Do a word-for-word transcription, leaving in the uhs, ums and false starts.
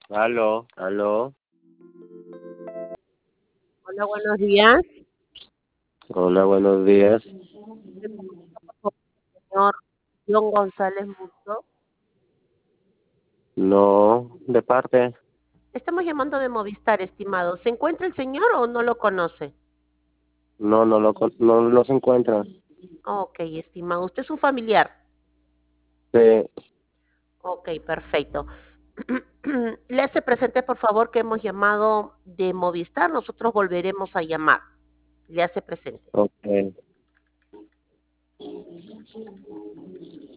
Aló, aló. Hola, buenos días. Hola, buenos días. Me comunico, por favor, con el señor John González Musto. No, de parte. Estamos llamando de Movistar, estimado. ¿Se encuentra el señor o no lo conoce? No, no lo, con- no, no se encuentra. Ok, estimado. ¿Usted es un familiar? Sí, Ok, perfecto. Le hace presente, por favor, que hemos llamado de Movistar. Nosotros volveremos a llamar. Le hace presente. ok.